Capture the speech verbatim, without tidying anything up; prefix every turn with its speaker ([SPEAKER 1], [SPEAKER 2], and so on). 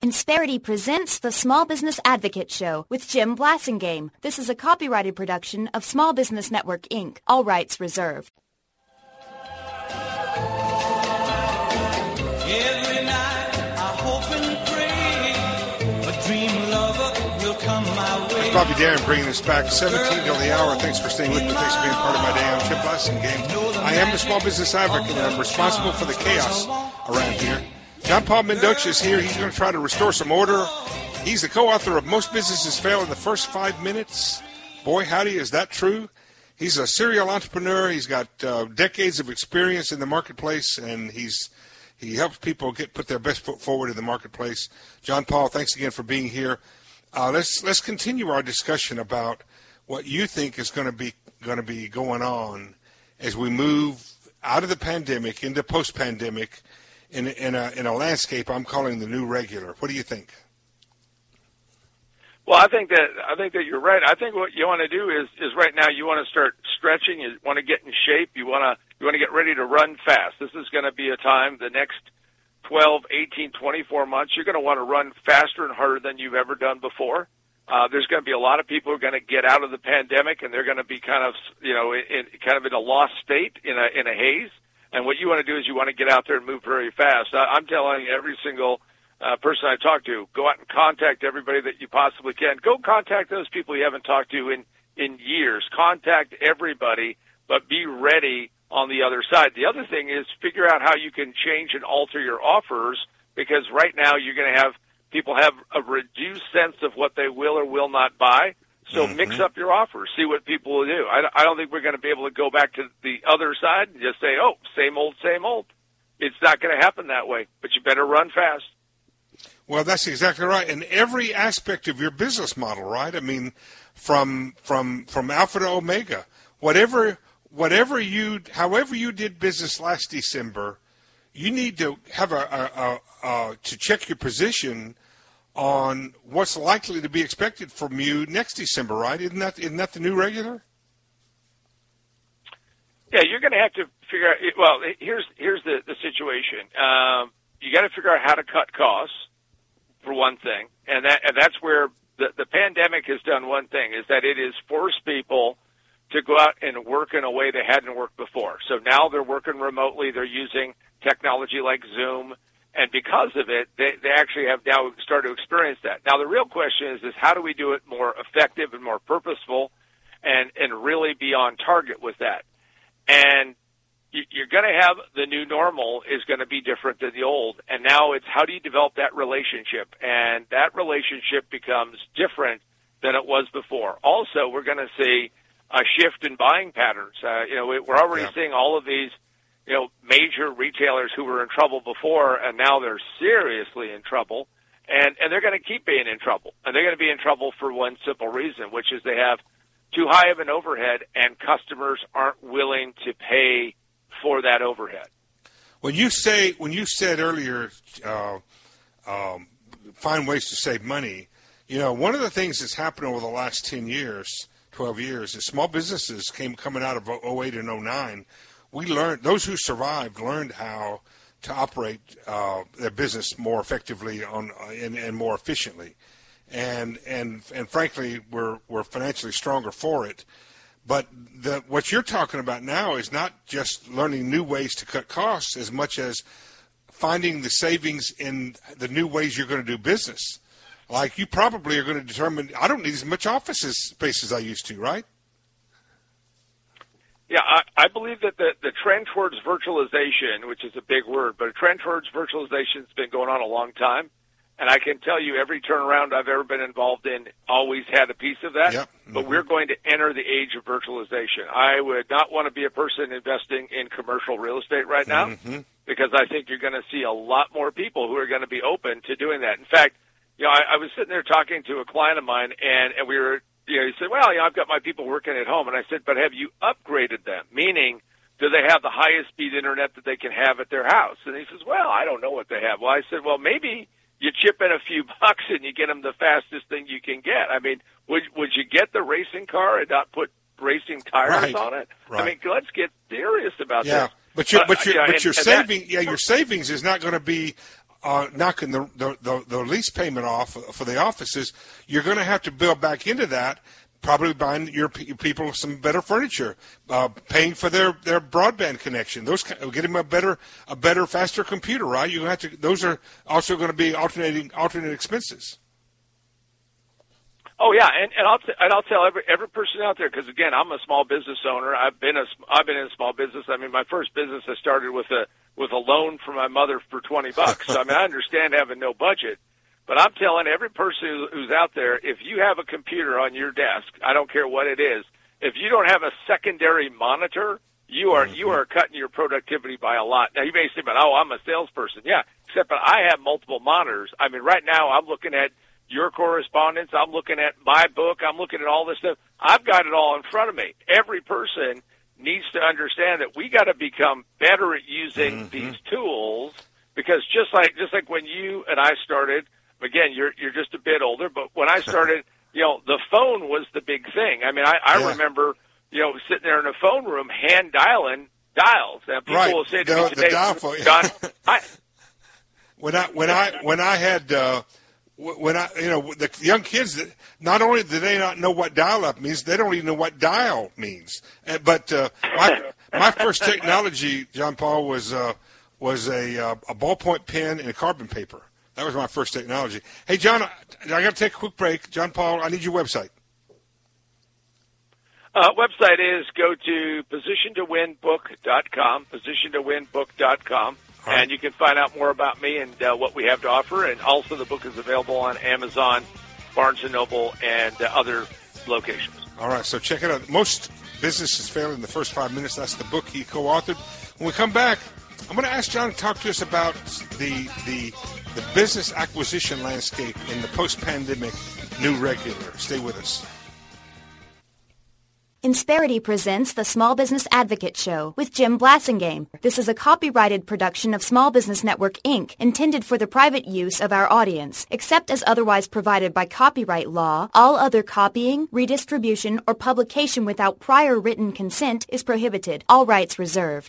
[SPEAKER 1] Insperity presents the Small Business Advocate Show with Jim Blasingame. This is a copyrighted production of Small Business Network, Incorporated. All rights reserved.
[SPEAKER 2] Every night I hope and pray a dream lover will come my way.
[SPEAKER 3] It's Bobby Darin bringing us back seventeen till the hour. Thanks for staying with me. Thanks for being part of my day. I'm Jim Blasingame. I am the Small Business Advocate, and I'm responsible for the chaos around here. John Paul Mendoza is here. He's going to try to restore some order. He's the co-author of Most Businesses Fail in the First Five Minutes. Boy, howdy, is that true? He's a serial entrepreneur. He's got uh, decades of experience in the marketplace, and he's he helps people get put their best foot forward in the marketplace. John Paul, thanks again for being here. Uh, let's let's continue our discussion about what you think is going to be going to be going on as we move out of the pandemic into post-pandemic. In, in, a, in a landscape I'm calling the new regular. What do you think?
[SPEAKER 4] Well, I think that I think that you're right. I think what you want to do is is right now you want to start stretching. You want to get in shape. You want to you want to get ready to run fast. This is going to be a time, the next twelve, eighteen, twenty-four months, you're going to want to run faster and harder than you've ever done before. Uh, there's going to be a lot of people who are going to get out of the pandemic, and they're going to be kind of you know in, kind of in a lost state, in a in a haze. And what you want to do is you want to get out there and move very fast. I, I'm telling every single uh, person I talk to, go out and contact everybody that you possibly can. Go contact those people you haven't talked to in, in years. Contact everybody, but be ready on the other side. The other thing is figure out how you can change and alter your offers, because right now you're going to have people have a reduced sense of what they will or will not buy. So mm-hmm. mix up your offers, see what people will do. I, I don't think we're going to be able to go back to the other side and just say, oh, same old, same old. It's not going to happen that way, but you better run fast.
[SPEAKER 3] Well, that's exactly right. And every aspect of your business model, right? I mean, from from from Alpha to Omega, whatever whatever you, however you did business last December, you need to have a, a, a, a to check your position on what's likely to be expected from you next December, right? Isn't that isn't that the new regular?
[SPEAKER 4] Yeah, you're going to have to figure out. Well, here's here's the the situation. Um, you got to figure out how to cut costs, for one thing, and that and that's where the the pandemic has done one thing, is that it has forced people to go out and work in a way they hadn't worked before. So now they're working remotely. They're using technology like Zoom. And because of it, they, they actually have now started to experience that. Now, the real question is, is how do we do it more effective and more purposeful and, and really be on target with that? And you're going to have the new normal is going to be different than the old. And now it's how do you develop that relationship? And that relationship becomes different than it was before. Also, we're going to see a shift in buying patterns. Uh, you know, we're already yeah. seeing all of these you know, major retailers who were in trouble before, and now they're seriously in trouble, and, and they're going to keep being in trouble. And they're going to be in trouble for one simple reason, which is they have too high of an overhead, and customers aren't willing to pay for that overhead.
[SPEAKER 3] When you say, when you said earlier, uh, um, find ways to save money, you know, one of the things that's happened over the last ten years, twelve years, is small businesses came coming out of oh eight and oh nine. We learned, those who survived learned how to operate uh, their business more effectively on uh, and, and more efficiently, and and and frankly, we're we're financially stronger for it. But the, what you're talking about now is not just learning new ways to cut costs as much as finding the savings in the new ways you're going to do business. Like you probably are going to determine, I don't need as much office space as I used to, right?
[SPEAKER 4] Yeah, I, I believe that the, the trend towards virtualization, which is a big word, but a trend towards virtualization has been going on a long time. And I can tell you every turnaround I've ever been involved in always had a piece of that.
[SPEAKER 3] Yep. Mm-hmm.
[SPEAKER 4] But we're going to enter the age of virtualization. I would not want to be a person investing in commercial real estate right now mm-hmm. because I think you're going to see a lot more people who are going to be open to doing that. In fact, you know, I, I was sitting there talking to a client of mine, and, and we were You know, he said, well, you know, I've got my people working at home. And I said, but have you upgraded them? Meaning, do they have the highest speed internet that they can have at their house? And he says, well, I don't know what they have. Well, I said, well, maybe you chip in a few bucks and you get them the fastest thing you can get. I mean, would would you get the racing car and not put racing tires
[SPEAKER 3] right.
[SPEAKER 4] on it?
[SPEAKER 3] Right.
[SPEAKER 4] I mean, let's get serious about
[SPEAKER 3] yeah.
[SPEAKER 4] this.
[SPEAKER 3] But your,
[SPEAKER 4] uh,
[SPEAKER 3] but your,
[SPEAKER 4] yeah,
[SPEAKER 3] but
[SPEAKER 4] and,
[SPEAKER 3] your
[SPEAKER 4] and
[SPEAKER 3] saving,
[SPEAKER 4] that,
[SPEAKER 3] yeah, your savings is not going to be uh, knocking the, the, the, the lease payment off for the offices, you're going to have to build back into that, probably buying your people some better furniture, uh, paying for their, their broadband connection. Those get them a better, a better, faster computer, right? You have to. Those are also going to be alternating, alternate expenses.
[SPEAKER 4] Oh yeah, and, and I'll t- and I'll tell every every person out there, because again, I'm a small business owner. I've been a I've been in a small business. I mean, my first business I started with a with a loan from my mother for twenty bucks. So, I mean, I understand having no budget, but I'm telling every person who's out there, if you have a computer on your desk, I don't care what it is, if you don't have a secondary monitor, you are you are cutting your productivity by a lot. Now you may say, "But oh, I'm a salesperson." Yeah, except that I have multiple monitors. I mean, right now I'm looking at your correspondence, I'm looking at my book, I'm looking at all this stuff. I've got it all in front of me. Every person needs to understand that we got to become better at using mm-hmm. these tools, because just like just like when you and I started, again, you're you're just a bit older, but when I started, you know, the phone was the big thing. I mean, I, I yeah. remember, you know, sitting there in a phone room, hand dialing dials. Now people
[SPEAKER 3] right.
[SPEAKER 4] will say to
[SPEAKER 3] the,
[SPEAKER 4] me today,
[SPEAKER 3] dial phone.
[SPEAKER 4] John, I,
[SPEAKER 3] when I when I when I had. Uh, When I, you know, the young kids, not only do they not know what dial-up means, they don't even know what dial means. But uh, my my first technology, John Paul, was uh, was a uh, a ballpoint pen and a carbon paper. That was my first technology. Hey, John, I, I got to take a quick break. John Paul, I need your website.
[SPEAKER 4] Uh, website is go to position to win book dot com, position to win book dot com. Right. And you can find out more about me and uh, what we have to offer. And also the book is available on Amazon, Barnes and Noble, and uh, other locations.
[SPEAKER 3] All right, so check it out. Most businesses fail in the first five minutes. That's the book he co-authored. When we come back, I'm going to ask John to talk to us about the the, the business acquisition landscape in the post-pandemic new regular. Stay with us.
[SPEAKER 1] Insperity presents the Small Business Advocate Show with Jim Blasingame. This is a copyrighted production of Small Business Network, Incorporated, intended for the private use of our audience. Except as otherwise provided by copyright law, all other copying, redistribution, or publication without prior written consent is prohibited. All rights reserved.